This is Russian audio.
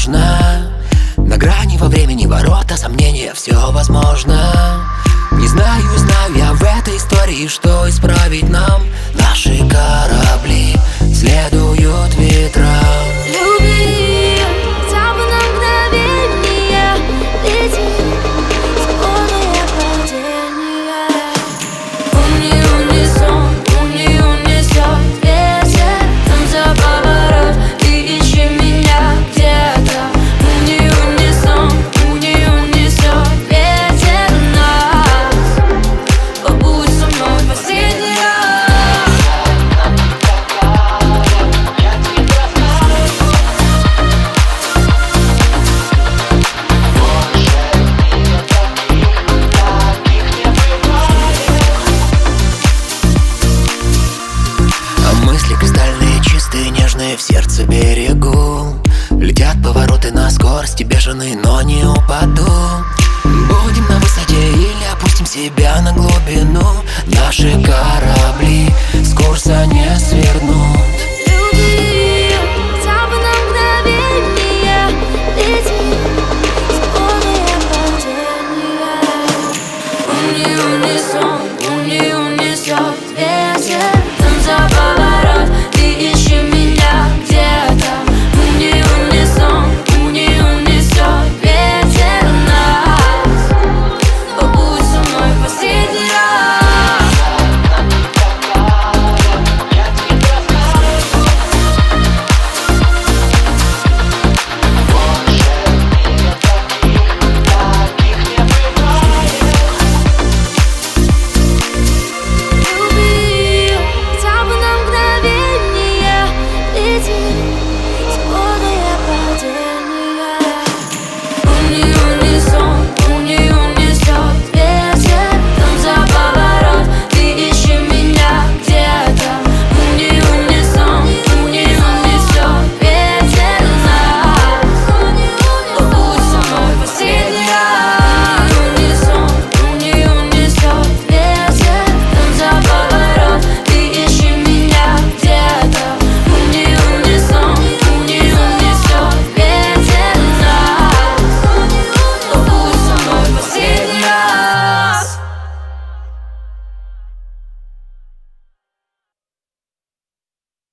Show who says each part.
Speaker 1: возможно. На грани во времени ворота сомнения, все возможно. Не знаю, знаю я в этой истории, что исправить нам. Наши корабли следуют ветрам.
Speaker 2: Люби, хотя бы на мгновение, лети, свободное падение. Уни унесет ветер, там за поворот, ты ищи меня где-то. Уни унесет ветер нас, побудь со мной последний раз.
Speaker 1: Мысли кристальные, чистые, нежные, в сердце берегу. Летят повороты на скорости бешеные, но не упаду. Будем на высоте или опустим себя на глубину. Наши корабли с курса